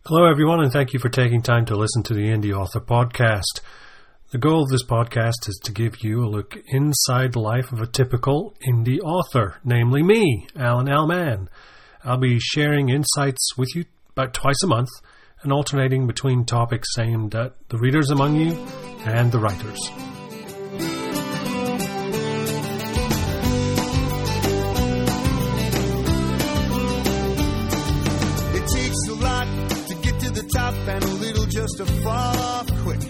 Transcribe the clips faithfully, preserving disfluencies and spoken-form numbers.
Hello everyone, and thank you for taking time to listen to the Indie Author Podcast. The goal of this podcast is to give you a look inside the life of a typical indie author, namely me, Alan L. Mann. I'll be sharing insights with you about twice a month and alternating between topics aimed at the readers among you and the writers. And a little just to fall off quick.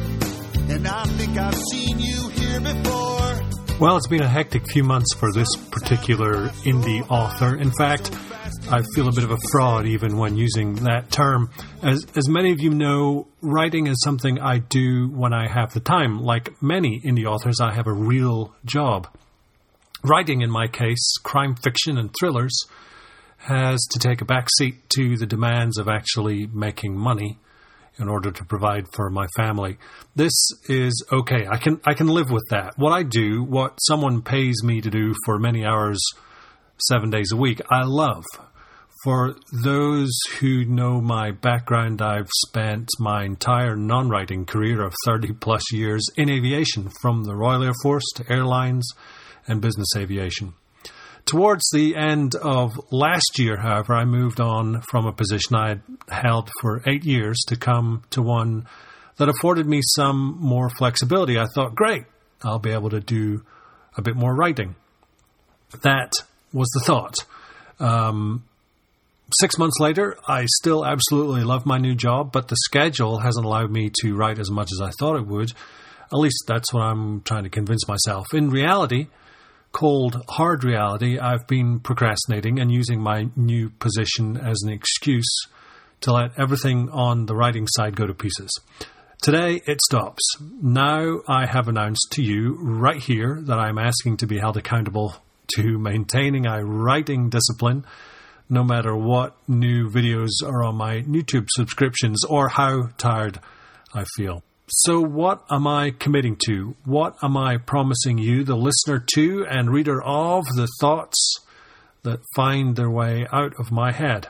And I think I've seen you here before. Well, it's been a hectic few months for this particular indie author. In fact, I feel a bit of a fraud even when using that term. As as many of you know, writing is something I do when I have the time. Like many indie authors, I have a real job. Writing, in my case, crime fiction and thrillers, has to take a backseat to the demands of actually making money in order to provide for my family. This is okay. I can I can live with that. What I do, what someone pays me to do for many hours, seven days a week, I love. For those who know my background, I've spent my entire non-writing career of thirty plus years in aviation, from the Royal Air Force to airlines and business aviation. Towards the end of last year, however, I moved on from a position I had held for eight years to come to one that afforded me some more flexibility. I thought, great, I'll be able to do a bit more writing. That was the thought. Um, six months later, I still absolutely love my new job, but the schedule hasn't allowed me to write as much as I thought it would. At least that's what I'm trying to convince myself. In reality, cold, hard reality, I've been procrastinating and using my new position as an excuse to let everything on the writing side go to pieces. Today, it stops. Now I have announced to you right here that I'm asking to be held accountable to maintaining a writing discipline, no matter what new videos are on my YouTube subscriptions or how tired I feel. So what am I committing to? What am I promising you, the listener to and reader of, the thoughts that find their way out of my head?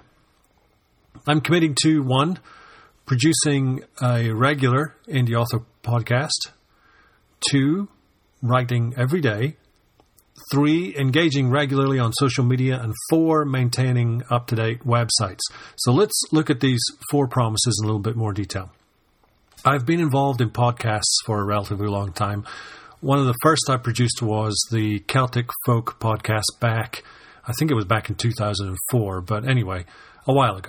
I'm committing to, one, producing a regular indie author podcast. Two, writing every day. Three, engaging regularly on social media. And four, maintaining up-to-date websites. So let's look at these four promises in a little bit more detail. I've been involved in podcasts for a relatively long time. One of the first I produced was the Celtic Folk podcast back, I think it was back in two thousand four, but anyway, a while ago.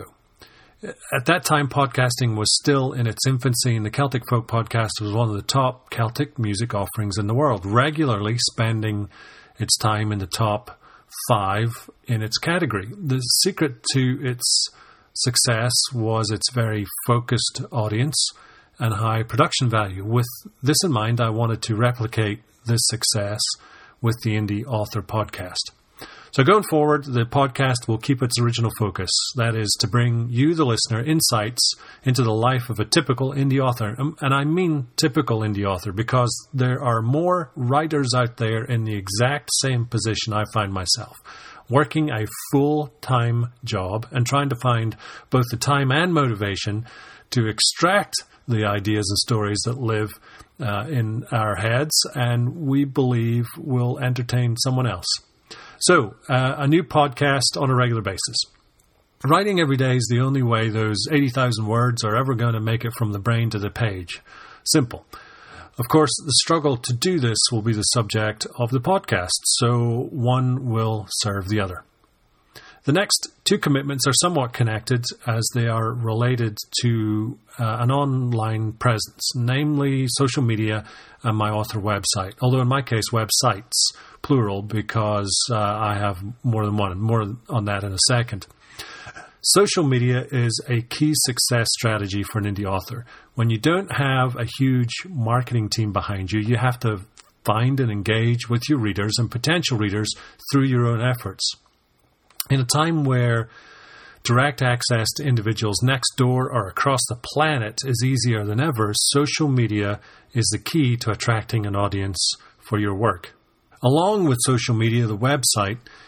At that time, podcasting was still in its infancy, and the Celtic Folk podcast was one of the top Celtic music offerings in the world, regularly spending its time in the top five in its category. The secret to its success was its very focused audience and high production value. With this in mind, I wanted to replicate this success with the Indie Author Podcast. So going forward, the podcast will keep its original focus. That is to bring you, the listener, insights into the life of a typical indie author. And I mean typical indie author because there are more writers out there in the exact same position I find myself, working a full-time job and trying to find both the time and motivation to extract the ideas and stories that live uh, in our heads and we believe will entertain someone else. So, uh, a new podcast on a regular basis. Writing every day is the only way those eighty thousand words are ever going to make it from the brain to the page. Simple. Of course, the struggle to do this will be the subject of the podcast, so one will serve the other. The next two commitments are somewhat connected as they are related to uh, an online presence, namely social media and my author website. Although in my case, websites, plural, because uh, I have more than one. More on that in a second. Social media is a key success strategy for an indie author. When you don't have a huge marketing team behind you, you have to find and engage with your readers and potential readers through your own efforts. In a time where direct access to individuals next door or across the planet is easier than ever, social media is the key to attracting an audience for your work. Along with social media, the website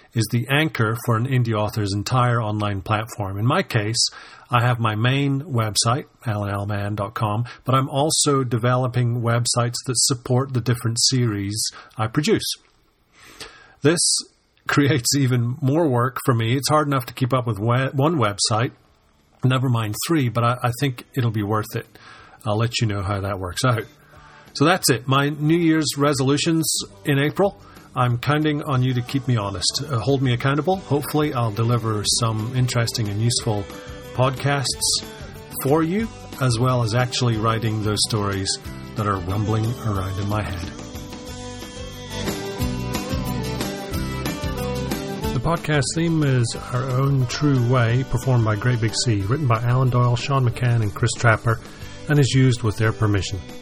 is the anchor for an indie author's entire online platform. In my case, I have my main website, alan l mann dot com, but I'm also developing websites that support the different series I produce. This creates even more work for me. It's hard enough to keep up with we- one website, never mind three, but I, I think it'll be worth it. I'll let you know how that works out. So that's it. My New Year's resolutions in April. I'm counting on you to keep me honest. Uh, hold me accountable. Hopefully I'll deliver some interesting and useful podcasts for you, as well as actually writing those stories that are rumbling around in my head. The podcast theme is Our Own True Way, performed by Great Big Sea, written by Alan Doyle, Sean McCann, and Chris Trapper, and is used with their permission.